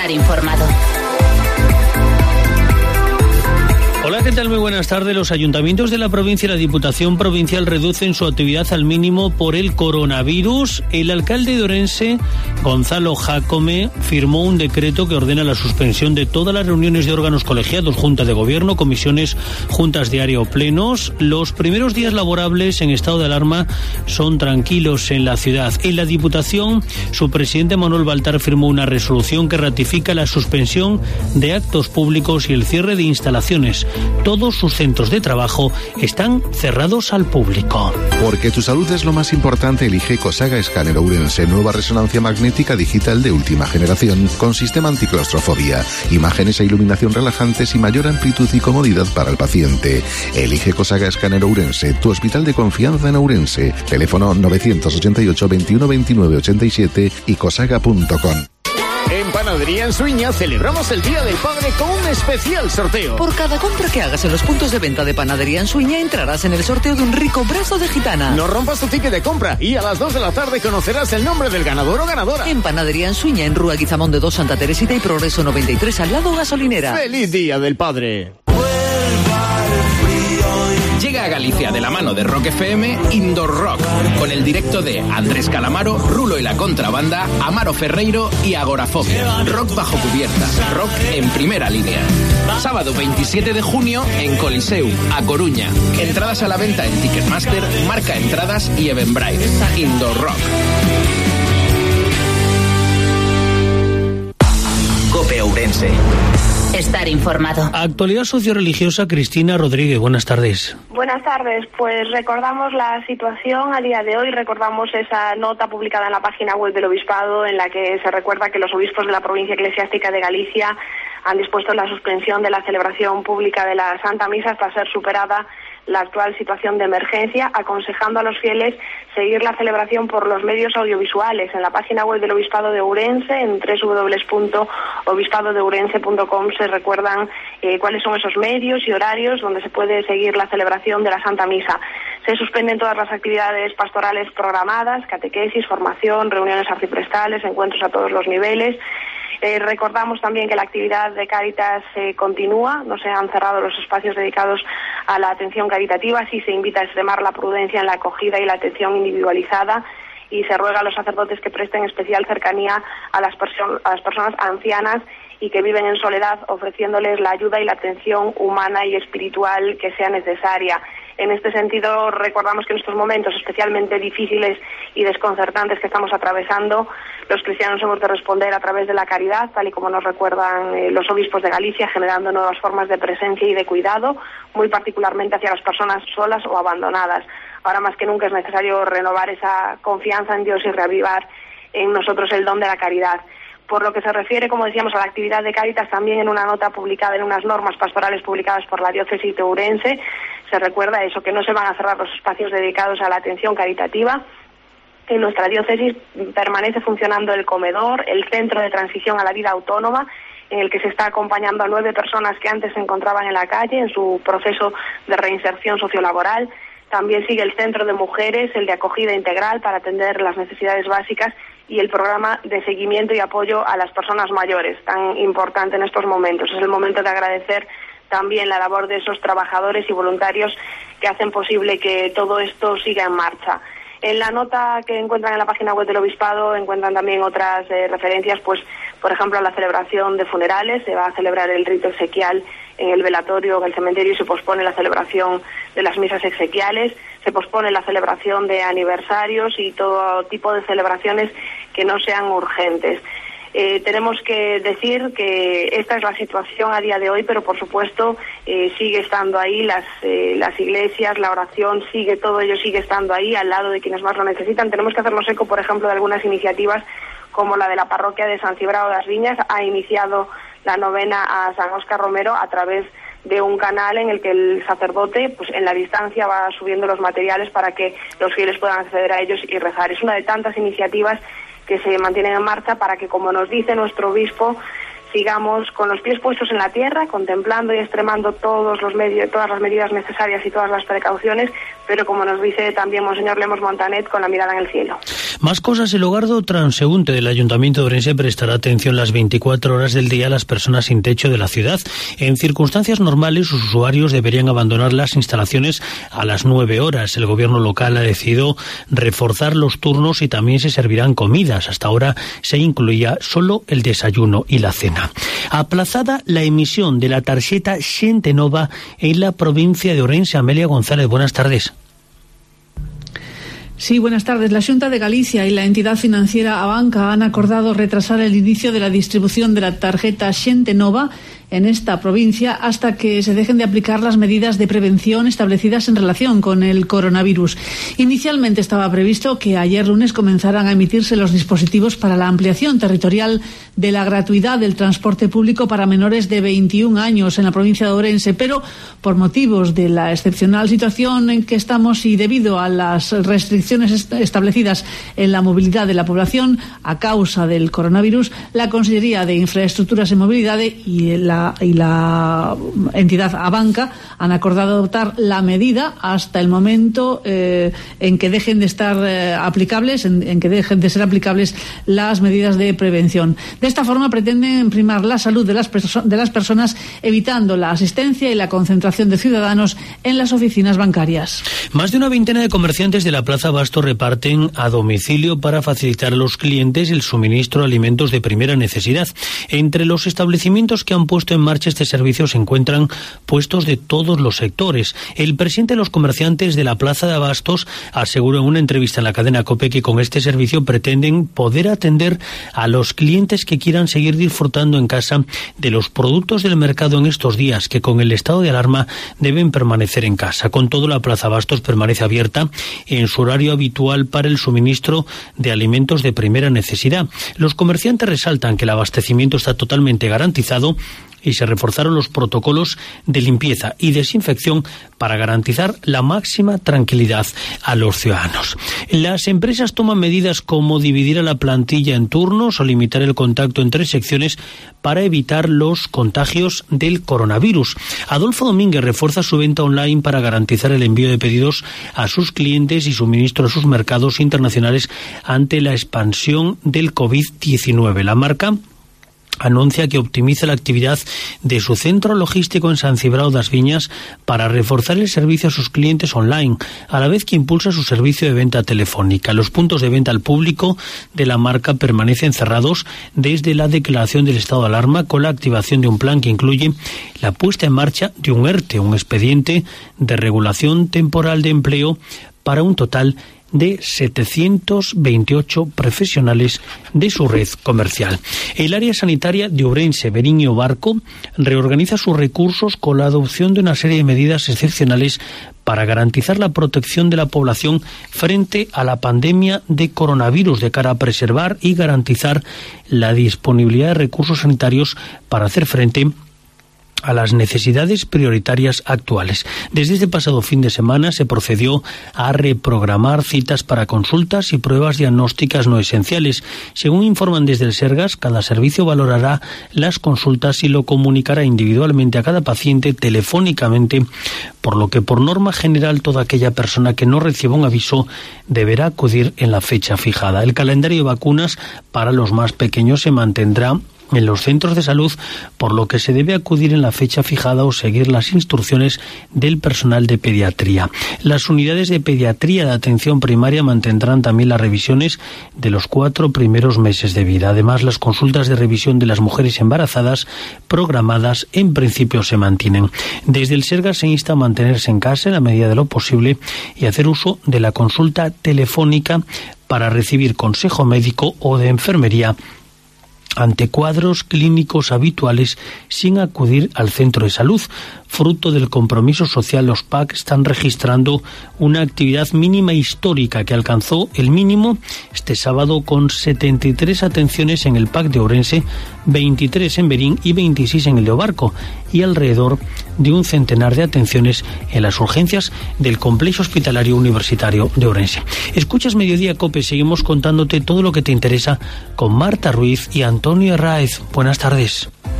Estar informado. Hola, ¿qué tal? Muy buenas tardes. Los ayuntamientos de la provincia y la Diputación Provincial reducen su actividad al mínimo por el coronavirus. El alcalde de Ourense, Gonzalo Jácome, firmó un decreto que ordena la suspensión de todas las reuniones de órganos colegiados, juntas de gobierno, comisiones, juntas de área o plenos. Los primeros días laborables en estado de alarma son tranquilos en la ciudad. En la Diputación, su presidente Manuel Baltar firmó una resolución que ratifica la suspensión de actos públicos y el cierre de instalaciones. Todos sus centros de trabajo están cerrados al público. Porque tu salud es lo más importante, elige Cosaga Escáner Ourense, nueva resonancia magnética digital de última generación, con sistema anticlaustrofobia, imágenes e iluminación relajantes y mayor amplitud y comodidad para el paciente. Elige Cosaga Escáner Ourense, tu hospital de confianza en Ourense. Teléfono 988 21 29 87 y cosaga.com. En Panadería en Suiña celebramos el Día del Padre con un especial sorteo. Por cada compra que hagas en los puntos de venta de Panadería en Suiña entrarás en el sorteo de un rico brazo de gitana. No rompas tu ticket de compra y a las 2 de la tarde conocerás el nombre del ganador o ganadora. En Panadería en Suiña, en Rúa Guizamón de 2, Santa Teresita y Progreso 93, al lado gasolinera. ¡Feliz Día del Padre! Llega a Galicia de la mano de Rock FM Indoor Rock, con el directo de Andrés Calamaro, Rulo y la Contrabanda, Amaro Ferreiro y Agorafobia. Rock bajo cubierta, rock en primera línea. Sábado 27 de junio en Coliseum, A Coruña. Entradas a la venta en Ticketmaster, Marca Entradas y Eventbrite. Indoor Rock. COPE Ourense. Estar informado. Actualidad socioreligiosa, Cristina Rodríguez, buenas tardes. Buenas tardes, pues recordamos la situación a día de hoy, recordamos esa nota publicada en la página web del Obispado en la que se recuerda que los obispos de la provincia eclesiástica de Galicia han dispuesto la suspensión de la celebración pública de la Santa Misa hasta ser superada la actual situación de emergencia, aconsejando a los fieles seguir la celebración por los medios audiovisuales. En la página web del Obispado de Ourense, en www.obispadodeurense.com, se recuerdan cuáles son esos medios y horarios donde se puede seguir la celebración de la Santa Misa. Se suspenden todas las actividades pastorales programadas, catequesis, formación, reuniones arciprestales, encuentros a todos los niveles. Recordamos también que la actividad de Cáritas continúa, no se han cerrado los espacios dedicados a la atención caritativa, sí se invita a extremar la prudencia en la acogida y la atención individualizada y se ruega a los sacerdotes que presten especial cercanía a las personas ancianas y que viven en soledad, ofreciéndoles la ayuda y la atención humana y espiritual que sea necesaria. En este sentido, recordamos que en estos momentos especialmente difíciles y desconcertantes que estamos atravesando, los cristianos hemos de responder a través de la caridad, tal y como nos recuerdan los obispos de Galicia, generando nuevas formas de presencia y de cuidado, muy particularmente hacia las personas solas o abandonadas. Ahora más que nunca es necesario renovar esa confianza en Dios y reavivar en nosotros el don de la caridad. Por lo que se refiere, como decíamos, a la actividad de Cáritas, también en una nota publicada en unas normas pastorales publicadas por la diócesis de Ourense, se recuerda eso, que no se van a cerrar los espacios dedicados a la atención caritativa. En nuestra diócesis permanece funcionando el comedor, el centro de transición a la vida autónoma, en el que se está acompañando a 9 personas que antes se encontraban en la calle en su proceso de reinserción sociolaboral. También sigue el centro de mujeres, el de acogida integral para atender las necesidades básicas y el programa de seguimiento y apoyo a las personas mayores, tan importante en estos momentos. Es el momento de agradecer también la labor de esos trabajadores y voluntarios que hacen posible que todo esto siga en marcha. En la nota que encuentran en la página web del Obispado encuentran también otras referencias, pues por ejemplo a la celebración de funerales. Se va a celebrar el rito exequial en el velatorio, en el cementerio, y se pospone la celebración de las misas exequiales, se pospone la celebración de aniversarios y todo tipo de celebraciones que no sean urgentes. Tenemos que decir que esta es la situación a día de hoy, pero por supuesto sigue estando ahí las iglesias, la oración, todo ello sigue estando ahí al lado de quienes más lo necesitan. Tenemos que hacernos eco, por ejemplo, de algunas iniciativas como la de la parroquia de San Cibrao de las Viñas. Ha iniciado la novena a San Óscar Romero a través de un canal en el que el sacerdote, pues en la distancia, va subiendo los materiales para que los fieles puedan acceder a ellos y rezar. Es una de tantas iniciativas que se mantienen en marcha para que, como nos dice nuestro obispo, sigamos con los pies puestos en la tierra, contemplando y extremando todas las medidas necesarias y todas las precauciones, pero como nos dice también Monseñor Lemos Montanet, con la mirada en el cielo. Más cosas. El hogar de transeúnte del Ayuntamiento de Ourense prestará atención las 24 horas del día a las personas sin techo de la ciudad. En circunstancias normales, sus usuarios deberían abandonar las instalaciones a las 9 horas. El gobierno local ha decidido reforzar los turnos y también se servirán comidas. Hasta ahora se incluía solo el desayuno y la cena. Aplazada la emisión de la tarjeta Xente Nova en la provincia de Ourense. Amelia González, buenas tardes. Sí, buenas tardes. La Xunta de Galicia y la entidad financiera Abanca han acordado retrasar el inicio de la distribución de la tarjeta Xente Nova en esta provincia hasta que se dejen de aplicar las medidas de prevención establecidas en relación con el coronavirus. Inicialmente estaba previsto que ayer lunes comenzaran a emitirse los dispositivos para la ampliación territorial de la gratuidad del transporte público para menores de 21 años en la provincia de Ourense, pero por motivos de la excepcional situación en que estamos y debido a las restricciones establecidas en la movilidad de la población a causa del coronavirus, la Consellería de Infraestructuras y Movilidad y la entidad Abanca han acordado adoptar la medida hasta el momento en que dejen de estar aplicables, en que dejen de ser aplicables las medidas de prevención. De esta forma pretenden primar la salud de las personas, evitando la asistencia y la concentración de ciudadanos en las oficinas bancarias. Más de una veintena de comerciantes de la Plaza Bastos reparten a domicilio para facilitar a los clientes el suministro de alimentos de primera necesidad. Entre los establecimientos que han puesto en marcha este servicio se encuentran puestos de todos los sectores. El presidente de los comerciantes de la Plaza de Abastos aseguró en una entrevista en la cadena COPE que con este servicio pretenden poder atender a los clientes que quieran seguir disfrutando en casa de los productos del mercado en estos días, que con el estado de alarma deben permanecer en casa. Con todo, la Plaza Abastos permanece abierta en su horario habitual para el suministro de alimentos de primera necesidad. Los comerciantes resaltan que el abastecimiento está totalmente garantizado y se reforzaron los protocolos de limpieza y desinfección para garantizar la máxima tranquilidad a los ciudadanos. Las empresas toman medidas como dividir a la plantilla en turnos o limitar el contacto entre secciones para evitar los contagios del coronavirus. Adolfo Domínguez refuerza su venta online para garantizar el envío de pedidos a sus clientes y suministro a sus mercados internacionales ante la expansión del COVID-19. La marca anuncia que optimiza la actividad de su centro logístico en San Cibrao das Viñas para reforzar el servicio a sus clientes online, a la vez que impulsa su servicio de venta telefónica. Los puntos de venta al público de la marca permanecen cerrados desde la declaración del estado de alarma, con la activación de un plan que incluye la puesta en marcha de un ERTE, un expediente de regulación temporal de empleo, para un total de 728 profesionales de su red comercial. El área sanitaria de Ourense, Verín y Obarco reorganiza sus recursos con la adopción de una serie de medidas excepcionales para garantizar la protección de la población frente a la pandemia de coronavirus, de cara a preservar y garantizar la disponibilidad de recursos sanitarios para hacer frente a las necesidades prioritarias actuales. Desde este pasado fin de semana se procedió a reprogramar citas para consultas y pruebas diagnósticas no esenciales. Según informan desde el Sergas, cada servicio valorará las consultas y lo comunicará individualmente a cada paciente telefónicamente, por lo que por norma general toda aquella persona que no reciba un aviso deberá acudir en la fecha fijada. El calendario de vacunas para los más pequeños se mantendrá en los centros de salud, por lo que se debe acudir en la fecha fijada o seguir las instrucciones del personal de pediatría. Las unidades de pediatría de atención primaria mantendrán también las revisiones de los 4 primeros meses de vida. Además, las consultas de revisión de las mujeres embarazadas programadas en principio se mantienen. Desde el Sergas se insta a mantenerse en casa en la medida de lo posible y hacer uso de la consulta telefónica para recibir consejo médico o de enfermería ante cuadros clínicos habituales sin acudir al centro de salud. Fruto del compromiso social, los PAC están registrando una actividad mínima histórica que alcanzó el mínimo este sábado con 73 atenciones en el PAC de Ourense, 23 en Verín y 26 en el de Obarco, y alrededor de un centenar de atenciones en las urgencias del complejo hospitalario universitario de Ourense. Escuchas Mediodía COPE, seguimos contándote todo lo que te interesa con Marta Ruiz y Antonio Herráez. Buenas tardes.